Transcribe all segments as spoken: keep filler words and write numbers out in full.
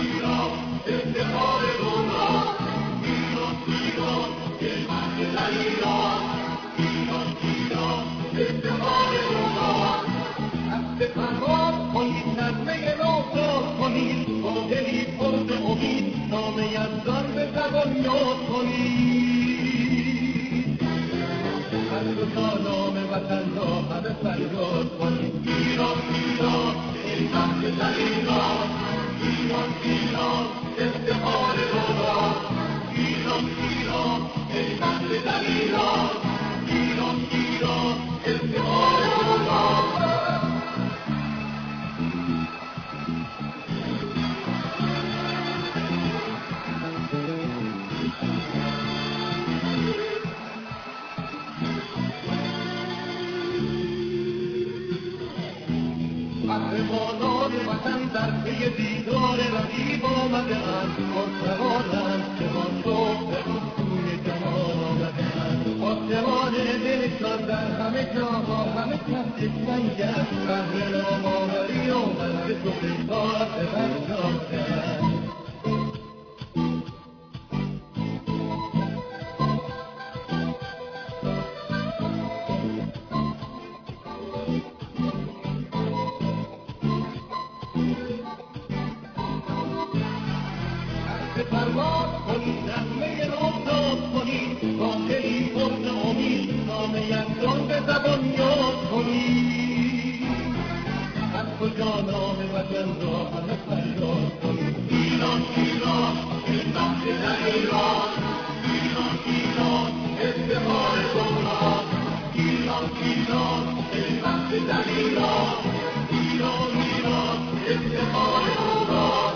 ایران افتخار دوران، ایران ایران کلمت در ایران، ایران ایران افتخار دوران. عهد فرمان کنید نغمه نوساز کنید، با دلی پر ز امید نام یزدان به زبان یاد کنید. هر کجا نام وطن را همه فریاد کنید. ایران ایران کلمت در ایران، ایران ایران افتخار دوران، ایران ایران کلمت در ایران، ایران ایران افتخار دوران. قهرمانان وطن در پی دیدار رقیب آمده‌اند، خسروانند که آن رو به سوی جهان آمده‌اند. آسمان دلشان در همه جا با همه کس یکسنگ است، بهر نام‌آوری آمد به تو بهتار به بر جامده‌اند. فرمان کنید نغمه نوساز کنید، با دلی پر ز امید نام یزدان به زبان یاد کنید. هر کجا نام وطن را همه فریاد کنید. ایران ایران کلمت در ایران، ایران ایران افتخار دوران، ایران ایران کلمت در ایران، ایران ایران افتخار دوران.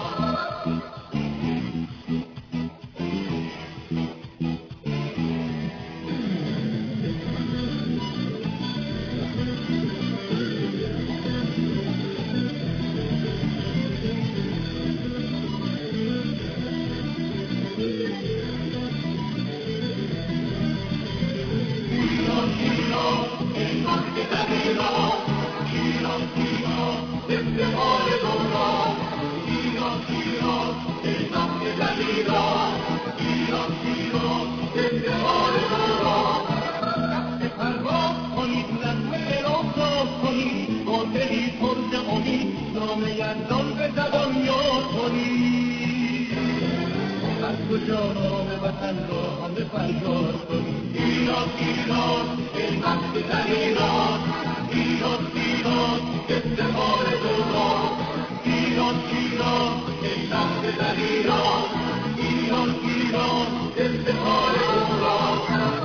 یزدان به زبان یاد کنید. هر کجا نام وطن را همه فریاد کنید. ایران ایران کلمت در ایران، ایران ایران افتخار دوران، ایران ایران کلمت در ایران، ایران ایران افتخار دوران.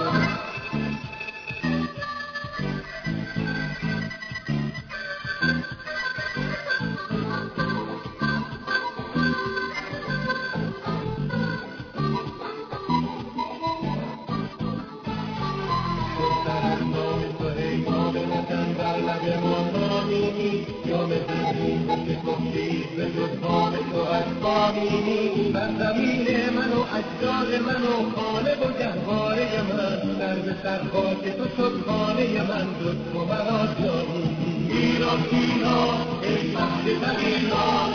بر زمین من و اجداد من و خانه و گهواره من، سر به سر خاک تو شد خانه من، جز تو مرا جایی. ایران ایران ای مهد در ایران،